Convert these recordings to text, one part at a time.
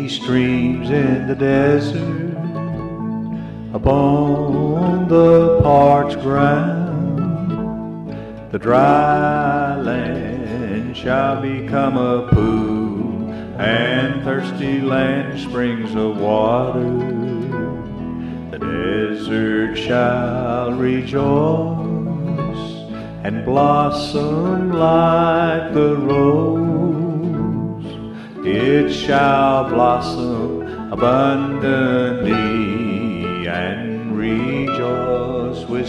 be streams in the desert, upon the parched ground. The dry land shall become a pool, and thirsty land springs of water. The desert shall rejoice and blossom like the rose. It shall blossom abundantly and rejoice with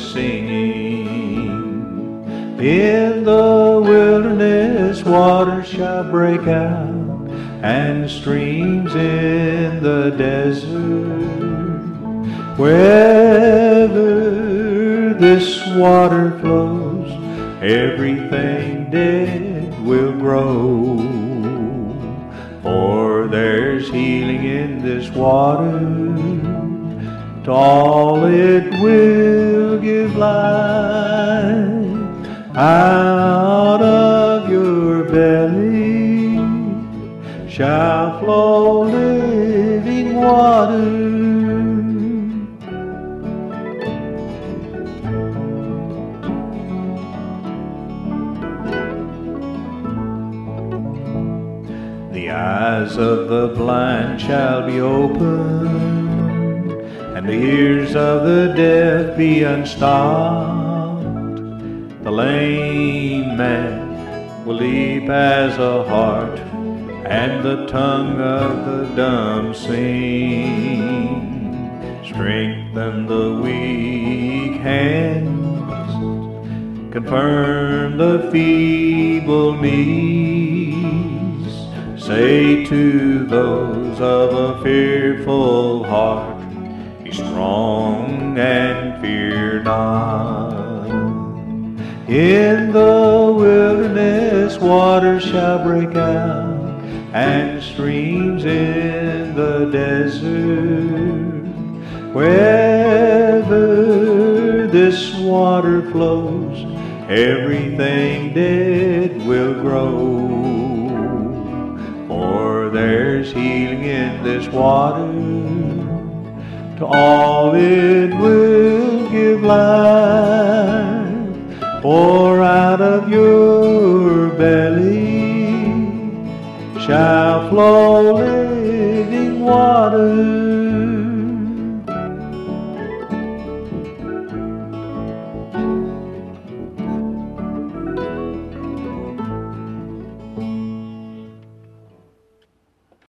singing. In the wilderness waters shall break out, and streams in the desert. Wherever this water flows, everything dead will grow. For there's healing in this water, to all it will give life. Out of your belly shall flow living water. The eyes of the blind shall be opened, and the ears of the deaf be unstopped. The lame man will leap as a hart, and the tongue of the dumb sing. Strengthen the weak hands, confirm the feeble knees. Say to those of a fearful heart, be strong and fear not. In the wilderness waters shall break out, and streams in the desert. Wherever this water flows, everything dead will grow. For there's healing in this water, to all it will give life. For out of your belly shall flow